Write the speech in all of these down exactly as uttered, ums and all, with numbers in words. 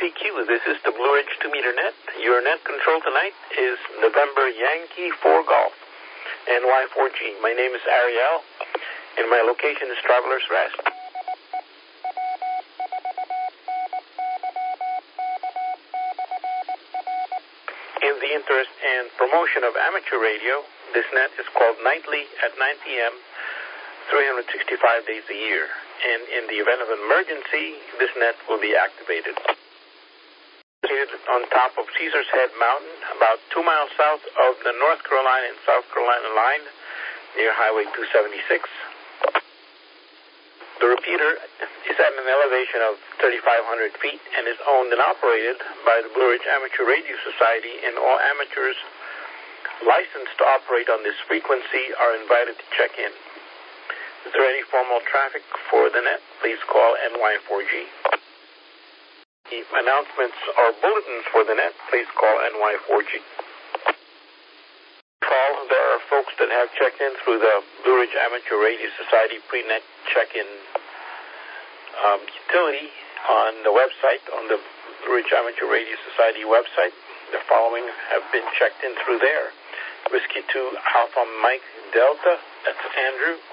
C Q. This is the Blue Ridge two meter net. Your net control tonight is November Yankee four Golf, N Y four G. My name is Ariel, and my location is Travelers Rest. In the interest and promotion of amateur radio, this net is called nightly at nine p.m., three hundred sixty-five days a year. And in the event of an emergency, this net will be activated. Located on top of Caesar's Head Mountain, about two miles south of the North Carolina and South Carolina line, near Highway two seventy-six. The repeater is at an elevation of thirty-five hundred feet and is owned and operated by the Blue Ridge Amateur Radio Society, and all amateurs licensed to operate on this frequency are invited to check in. Is there any formal traffic for the net? Please call N Y four G. The announcements or bulletins for the net, please call N Y four G. Call, there are folks that have checked in through the Blue Ridge Amateur Radio Society pre-net check-in um, utility on the website, on the Blue Ridge Amateur Radio Society website. The following have been checked in through there. Whiskey two Alpha Mike Delta, that's Andrew.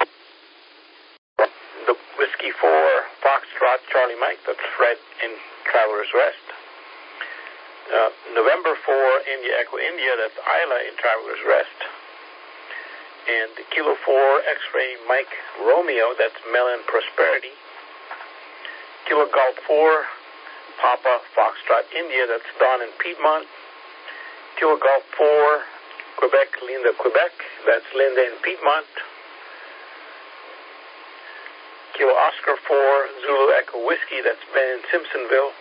The Whiskey four Foxtrot Charlie Mike, that's Fred in Travelers Rest. Uh, November four India Echo India, that's Isla in Travelers Rest. And Kilo four X-Ray Mike Romeo, that's Mellon Prosperity. Kilo Golf four Papa Foxtrot India, that's Don in Piedmont. Kilo Golf four Quebec Linda Quebec, that's Linda in Piedmont. Kilo Oscar four Zulu Echo Whiskey, that's Ben in Simpsonville.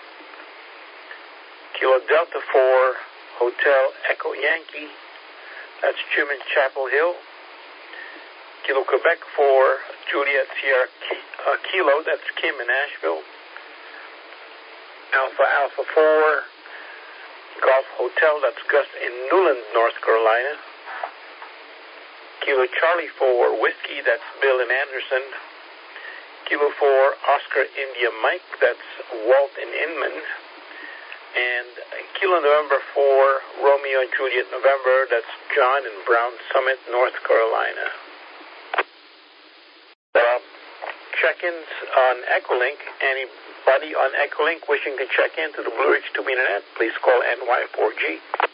Kilo Delta four Hotel Echo Yankee, that's Jim in Chapel Hill. Kilo Quebec four Juliet Sierra uh, Kilo, that's Kim in Asheville. Alpha Alpha four Golf Hotel, that's Gus in Newland, North Carolina. Kilo Charlie four Whiskey, that's Bill in Anderson. Kilo four Oscar India Mike, that's Walt in Inman. And Kilo November four Romeo and Juliet November, that's John in Brown Summit, North Carolina. Uh, check-ins on Echolink. Anybody on Echolink wishing to check into the Blue Ridge two meter net, please call N Y four G.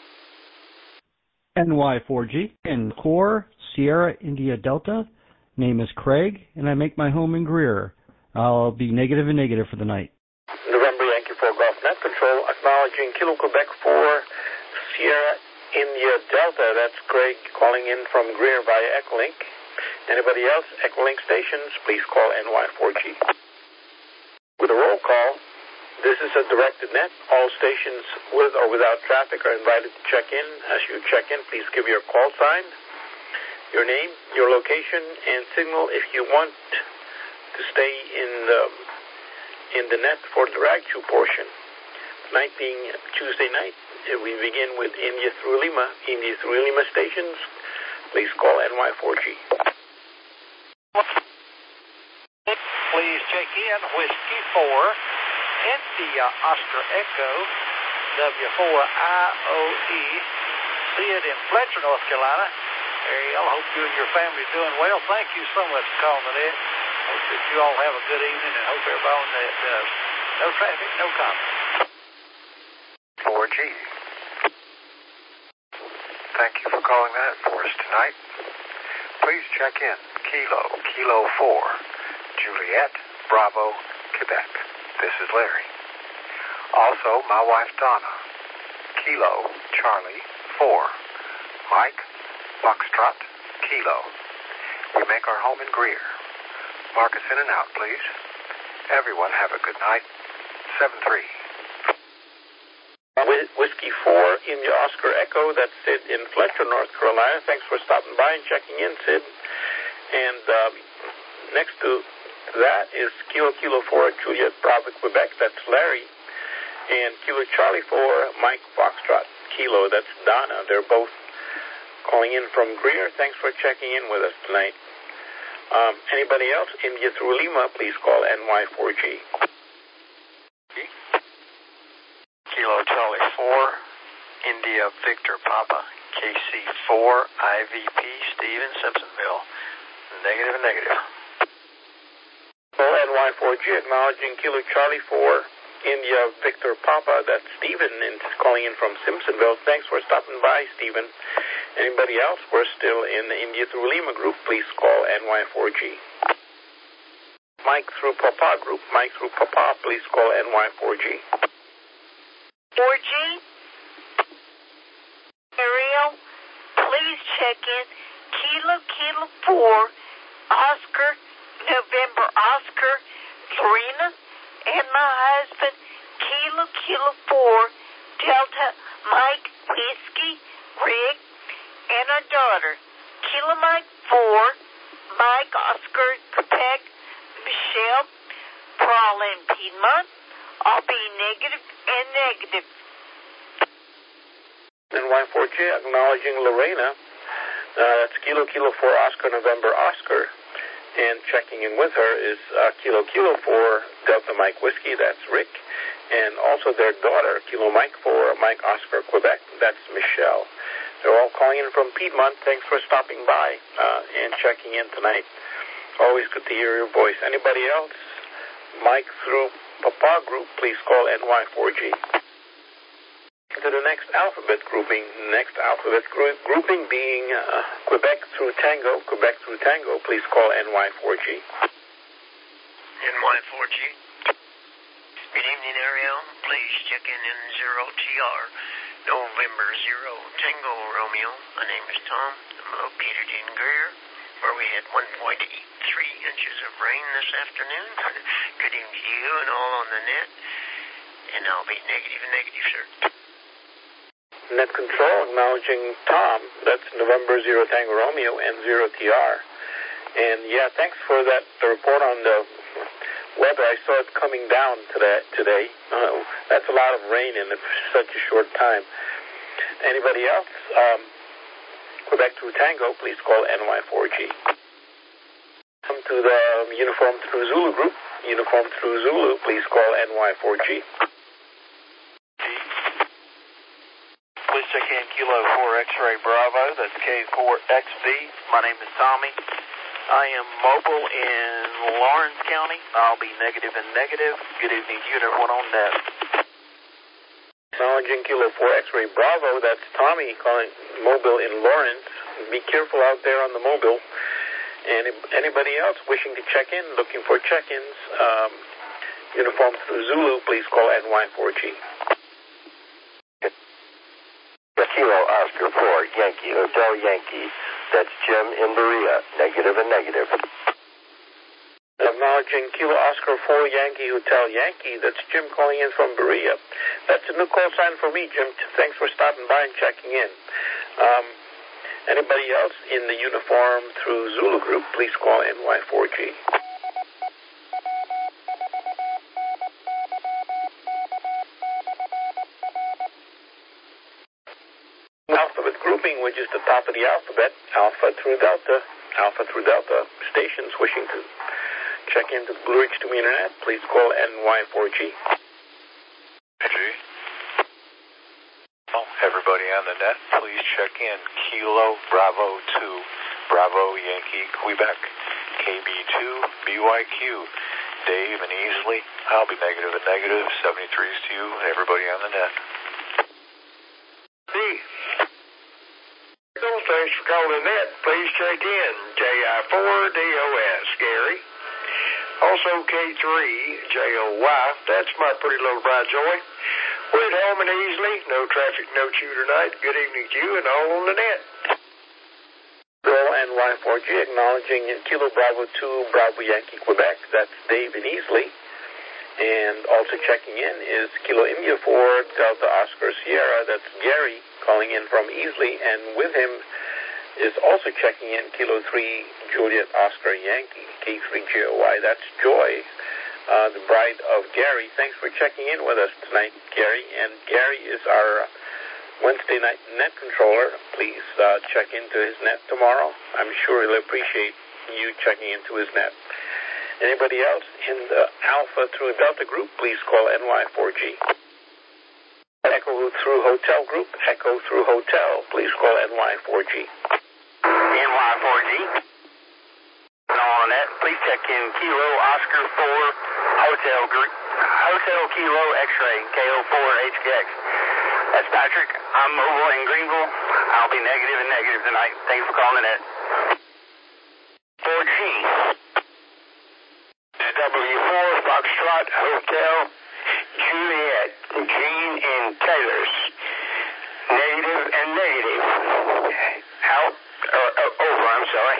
N Y four G in Core Sierra India Delta. Name is Craig, and I make my home in Greer. I'll be negative and negative for the night. November Yankee four Golf Net Control, acknowledging Kilo Quebec four Sierra India Delta. That's Craig calling in from Greer via Echolink. Anybody else, Echolink stations, please call N Y four G. With a roll call, this is a directed net. All stations with or without traffic are invited to check in. As you check in, please give your call sign, your name, your location, and signal if you want to stay in the in the net for the Ragchu portion. Tonight being Tuesday night, we begin with India through Lima. India through Lima stations, please call N Y four G. Please check in Whiskey four India Oscar Echo W four I O E. See it in Fletcher, North Carolina. Ariel, hope you and your family are doing well. Thank you so much for calling today. Hope that you all have a good evening, and hope everybody on that does. No traffic, no comments. four G. Thank you for calling that for us tonight. Please check in Kilo, Kilo four, Juliet, Bravo, Quebec. This is Larry. Also, my wife Donna, Kilo, Charlie, four, Mike, Foxtrot, Kilo. We make our home in Greer. Mark us in and out, please. Everyone have a good night. seven three. Whiskey four India Oscar Echo, that's Sid in Fletcher, North Carolina. Thanks for stopping by and checking in, Sid. And um, next to that is Kilo Kilo four Juliet Bravo, Quebec. That's Larry. And Kilo Charlie four Mike Foxtrot Kilo. That's Donna. They're both calling in from Greer. Thanks for checking in with us tonight. Um, anybody else? India through Lima, please call N Y four G. Kilo Charlie four, India Victor Papa, K C four, I V P, Steve in Simpsonville. Negative and negative. N Y four G acknowledging Kilo Charlie four, India Victor Papa. That's Stephen in, calling in from Simpsonville. Thanks for stopping by, Stephen. Anybody else? We're still in the India through Lima group. Please call N Y four G. Mike through Papa group. Mike through Papa. Please call N Y four G. four G? Ariel, please check in. Kilo Kilo four, Oscar, November Oscar, Lorena, and my husband, Kilo Kilo four, Delta Mike Whiskey, Rick, and our daughter, Kilo Mike four, Mike Oscar, Quebec, Michelle, Prolin, Piedmont. I'll be negative and negative. N Y four G acknowledging Lorena. Uh, that's Kilo Kilo four, Oscar, November Oscar. And checking in with her is uh, Kilo Kilo four, Delta Mike Whiskey. That's Rick. And also their daughter, Kilo Mike four, Mike Oscar, Quebec. That's Michelle. They're all calling in from Piedmont. Thanks for stopping by uh, and checking in tonight. Always good to hear your voice. Anybody else? Mike through Papa group, please call N Y four G. To the next alphabet grouping. Next alphabet group, grouping being uh, Quebec through Tango. Quebec through Tango, please call N Y four G. N Y four G. Good evening, Ariel. Please check in in zero T R. November zero Tango Romeo. My name is Tom. I'm located in Greer, where we had one point eight three inches of rain this afternoon. Good evening to you and all on the net. And I'll be negative and negative, sir. Net Control acknowledging Tom. That's November zero Tango Romeo and zero T R. And yeah, thanks for that the report on the weather. I saw it coming down today. today. Uh, that's a lot of rain in such a short time. Anybody else? Um, Quebec through Tango, please call N Y four G. Come to the Uniform through Zulu group. Uniform through Zulu, please call N Y four G. Please check in Kilo four X-Ray Bravo. That's K four X B. My name is Tommy. I am mobile in Lawrence County. I'll be negative and negative. Good evening to you and everyone on net. Acknowledging Kilo four X-Ray Bravo. That's Tommy calling mobile in Lawrence. Be careful out there on the mobile. And anybody else wishing to check in, looking for check-ins, um, Uniform through Zulu, please call N Y four G. Kilo Oscar four, Yankee, Hotel Yankee. That's Jim in Berea, negative and negative. Acknowledging Kilo Oscar four, Yankee, Hotel Yankee. That's Jim calling in from Berea. That's a new call sign for me, Jim. Thanks for stopping by and checking in. Um, anybody else in the Uniform through Zulu group, please call N Y four G. Alphabet grouping, which is the top of the alphabet, Alpha through Delta. Alpha through Delta stations wishing to check into the Blue Ridge to me internet, please call N Y four G. G. Oh, everybody on the net, please check in. Kilo Bravo two, Bravo Yankee Quebec, K B two B Y Q. Dave and Easley, I'll be negative and negative. seventy-threes to you and everybody on the net. B. Thanks for calling net. Please check in. J I four D O S, Gary. Also K three J O Y. That's my pretty little bride, Joy. We're at home and easily. No traffic, no chew tonight. Good evening to you and all on the net. Girl N Y four G acknowledging Kilo Bravo two, Bravo Yankee Quebec. That's Dave and Easley. And also checking in is Kilo India four, Delta Oscar Sierra. That's Gary calling in from Easley. And with him is also checking in Kilo three, Juliet Oscar Yankee, K three J O Y. That's Joy, uh, the bride of Gary. Thanks for checking in with us tonight, Gary. And Gary is our Wednesday night net controller. Please uh, check into his net tomorrow. I'm sure he'll appreciate you checking into his net. Anybody else in the Alpha through Delta group, please call N Y four G. Echo through Hotel Group, Echo through Hotel, please call N Y four G. N Y four G. On that, please check in Kilo Oscar four Hotel Group, Hotel Kilo X-Ray, K O four H K X. That's Patrick. I'm mobile in Greenville. I'll be negative and negative tonight. Thanks for calling it. four G. W four Foxtrot Hotel Juliet, Jean and Taylor's. Negative and negative. Out, or, or over, I'm sorry.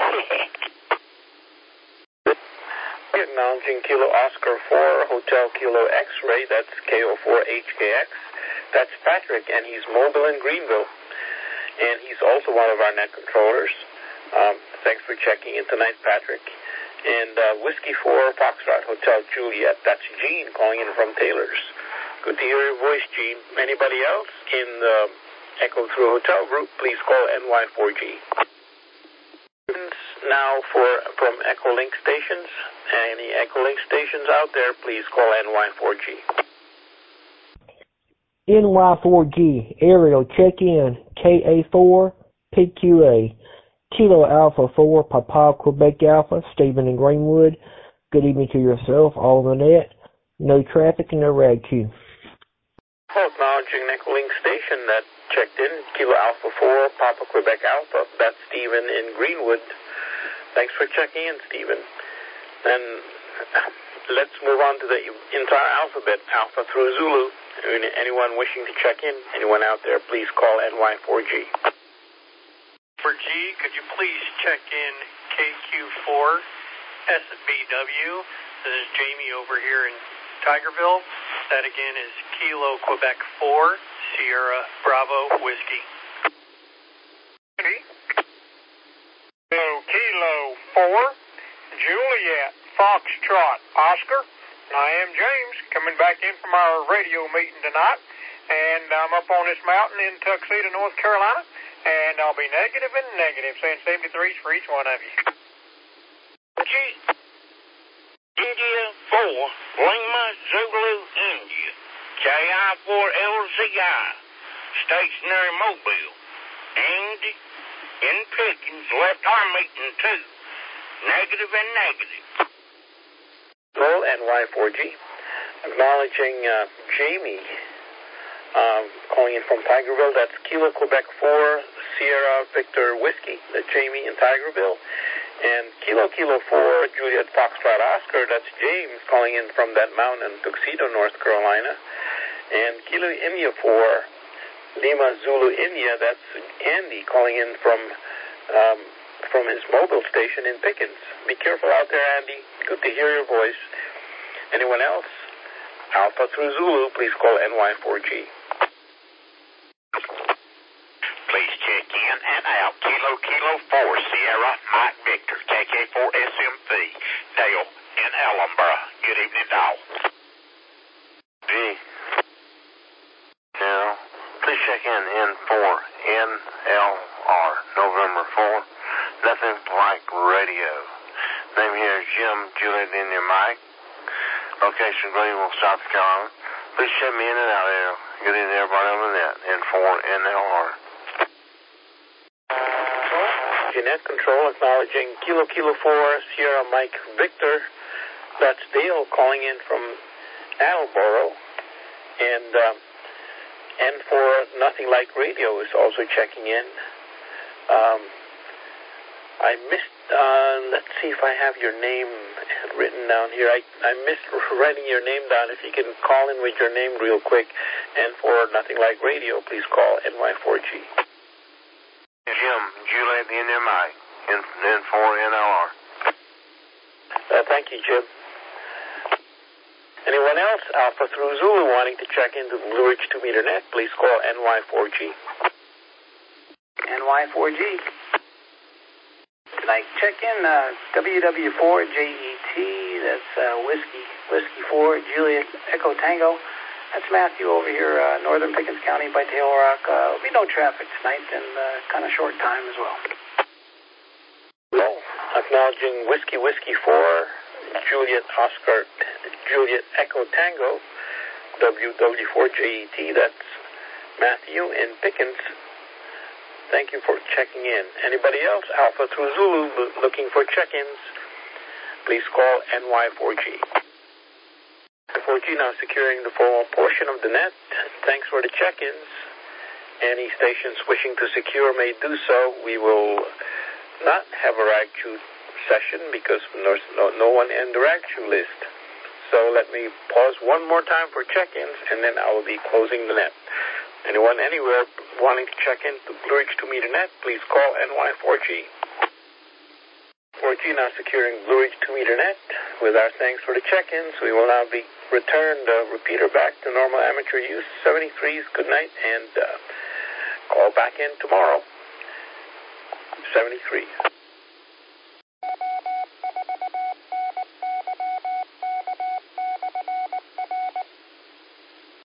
Acknowledging Kilo Oscar four Hotel Kilo X-Ray, that's K O four H K X. That's Patrick, and he's mobile in Greenville. And he's also one of our net controllers. Um, thanks for checking in tonight, Patrick. And uh, Whiskey four Foxtrot Hotel Juliet, that's Gene calling in from Taylor's. Good to hear your voice, Gene. Anybody else in the Echo Through Hotel Group, please call N Y four G. Now for from Echolink stations. Any Echolink stations out there, please call N Y four G. N Y four G, Ariel, check in, K A four, P Q A, Kilo Alpha four, Papa, Quebec Alpha, Stephen in Greenwood. Good evening to yourself, all on the net. No traffic and no rag queue. Well, acknowledging Echolink station that checked in, Kilo Alpha four, Papa, Quebec Alpha. That's Stephen in Greenwood. Thanks for checking in, Stephen. And let's move on to the entire alphabet, Alpha through Zulu. Anyone wishing to check in, anyone out there, please call N Y four G. For G, could you please check in K Q four S B W? This is Jamie over here in Tigerville. That again is Kilo Quebec four, Sierra Bravo Whiskey. So Kilo four, Juliet Foxtrot Oscar. I am James, coming back in from our radio meeting tonight, and I'm up on this mountain in Tuxedo, North Carolina, and I'll be negative and negative, saying seventy-threes for each one of you. G. India four, Lima Zulu India, J I four L Z I, stationary mobile, Andy in Pickens, left arm meeting two, negative and negative. Roll N Y four G. Acknowledging uh, Jamie um, calling in from Tigerville. That's Kilo Quebec four, Sierra Victor Whiskey. That's Jamie in Tigerville. And Kilo Kilo four, Juliet Foxtrot Oscar. That's James calling in from that mountain in Tuxedo, North Carolina. And Kilo India four, Lima Zulu India. That's Andy calling in from um, from his mobile station in Pickens. Be careful out there, Andy. Good to hear your voice. Anyone else? Alpha through Zulu, please call N Y four G. Please check in and out. Kilo Kilo four, Sierra Mike Victor, K K four S M V, Dale in Ellenborough. Good evening, Dale. G. Now, please check in N four, N L R, November four. Nothing like radio. Name here is Jim, Juliet in your mic. Location Greenville, South Carolina. Please check me in and out there. Good evening, everybody on the net. N four, N L R. Net control acknowledging Kilo Kilo four, Sierra Mike Victor. That's Dale calling in from Attleboro. And um, N four, Nothing Like Radio is also checking in. Um, I missed, uh, let's see if I have your name written down here. I, I missed writing your name down. If you can call in with your name real quick. N four, Nothing Like Radio, please call N Y four G. Jim, Juliet, the N M I, N four N L R. Uh, thank you, Jim. Anyone else? Alpha through Zulu wanting to check into the Blue Ridge two meter net, please call N Y four G. N Y four G. Tonight, check in uh, W W four J E T, that's uh, Whiskey, Whiskey four, Juliet Echo Tango. That's Matthew over here, uh, Northern Pickens County by Tail Rock. Uh, there'll be no traffic tonight and uh, kind of short time as well. Well, acknowledging Whiskey, Whiskey four, Juliet Oscar, Juliet Echo Tango, W W four J E T, that's Matthew in Pickens, thank you for checking in. Anybody else? Alpha through Zulu looking for check-ins, please call N Y four G. four G now securing the forward portion of the net. Thanks for the check-ins. Any stations wishing to secure may do so. We will not have a rag chew session because there's no, no one in the rag chew list. So let me pause one more time for check-ins, and then I will be closing the net. Anyone anywhere wanting to check in to Blue Ridge two meter net, please call N Y four G. four G now securing Blue Ridge two meter net. With our thanks for the check-ins, we will now be return the repeater back to normal amateur use. seventy-threes, good night, and uh, call back in tomorrow. seventy-three.